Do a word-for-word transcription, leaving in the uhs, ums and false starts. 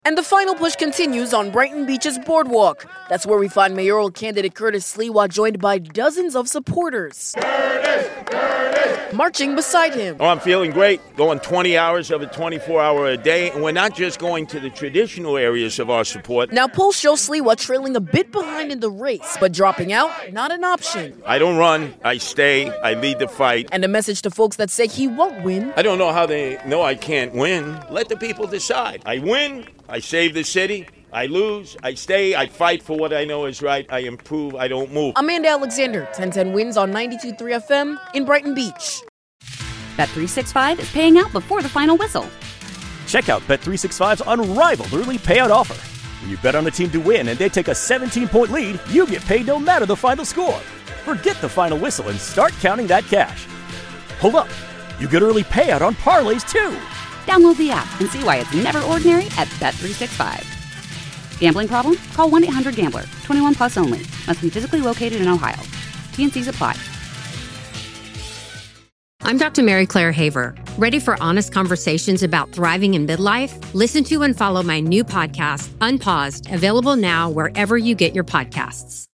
And the final push continues on Brighton Beach's boardwalk. That's where we find mayoral candidate Curtis Sliwa joined by dozens of supporters. Curtis! Curtis! Marching beside him. Oh, I'm feeling great. Going twenty hours of a twenty-four hour a day. And we're not just going to the traditional areas of our support. Now, polls show Sliwa trailing a bit behind in the race, but dropping out, not an option. I don't run. I stay. I lead the fight. And a message to folks that say he won't win. I don't know how they know I can't win. Let the people decide. I win. I save the city. I lose. I stay. I fight for what I know is right. I improve. I don't move. Amanda Alexander, ten ten Wins on ninety-two point three F M in Brighton Beach. Bet three sixty-five is paying out before the final whistle. Check out Bet three sixty-five's unrivaled early payout offer. When you bet on a team to win and they take a seventeen-point lead, you get paid no matter the final score. Forget the final whistle and start counting that cash. Hold up. You get early payout on parlays, too. Download the app and see why it's never ordinary at Bet three sixty-five. Gambling problem? Call one eight hundred gambler. twenty-one plus only. Must be physically located in Ohio. T N Cs apply. I'm Doctor Mary Claire Haver. Ready for honest conversations about thriving in midlife? Listen to and follow my new podcast, Unpaused, available now wherever you get your podcasts.